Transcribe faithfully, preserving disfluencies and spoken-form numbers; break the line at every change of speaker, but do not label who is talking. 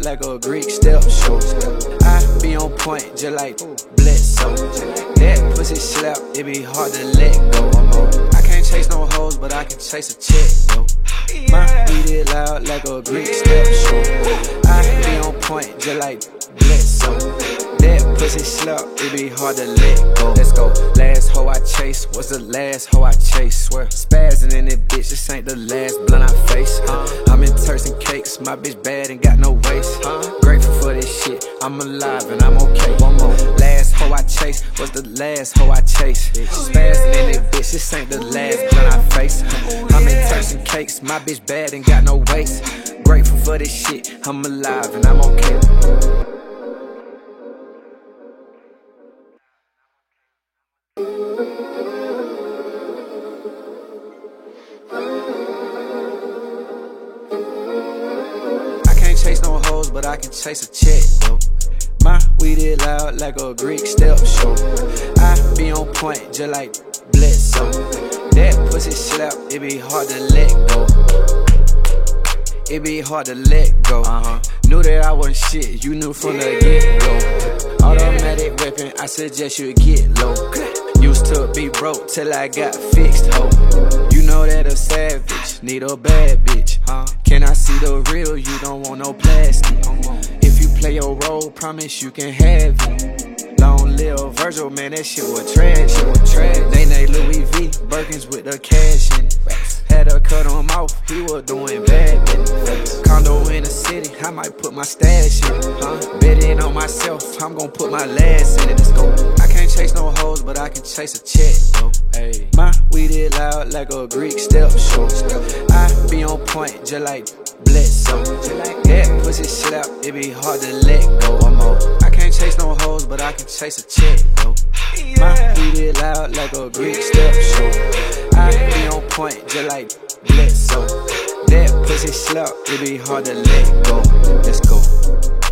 like a Greek step show. I be on point just like Bledsoe. That pussy slap, it be hard to let go. I can't chase no hoes, but I can chase a check, yo. My beat it loud like a Greek step show. I be on point just like Bledsoe. That pussy slap, it be hard to let go. Let's go. Last hoe I chase was the last hoe I chase. Swear, spazzing in it, bitch. This ain't the last blunt I face. Huh? I'm in Turks and Cakes. My bitch bad and got no waist. Huh? Grateful for this shit. I'm alive and I'm okay. One more. Last hoe I chase was the last hoe I chase. Spazzing in it, bitch. This ain't the last blunt I face. I'm in Turks and Cakes. My bitch bad and got no waist. Grateful for this shit. I'm alive and I'm okay. Chase no hoes, but I can chase a check, yo. My weed is loud like a Greek step show. I be on point just like Bledsoe. That pussy slap, it be hard to let go. It be hard to let go. Uh-huh. Knew that I wasn't shit, you knew from the get-go. Automatic weapon, I suggest you get low. Used to be broke till I got fixed, ho. You know that a savage need a bad bitch, huh? Can I see the real? You don't want no plastic. If you play your role, promise you can have it. Long live Virgil, man, that shit was trash. Shit was trash. They named Louis V, Birkins with the cash in it. Had to cut him off, he was doing bad business. Condo in the city, I might put my stash in it, huh? Betting on myself, I'm gon' put my last in it. Let's go. I can't chase no hoes, but I can chase a check, bro. Hey. My weed is loud like a Greek step show. I be on point just like Bledsoe. That pussy slap, it be hard to let go. I'm on. I can't chase no hoes, but I can chase a check, bro. My weed is loud like a Greek step show. I be on point just like Bledsoe. That pussy slap, it be hard to let go. Let's go.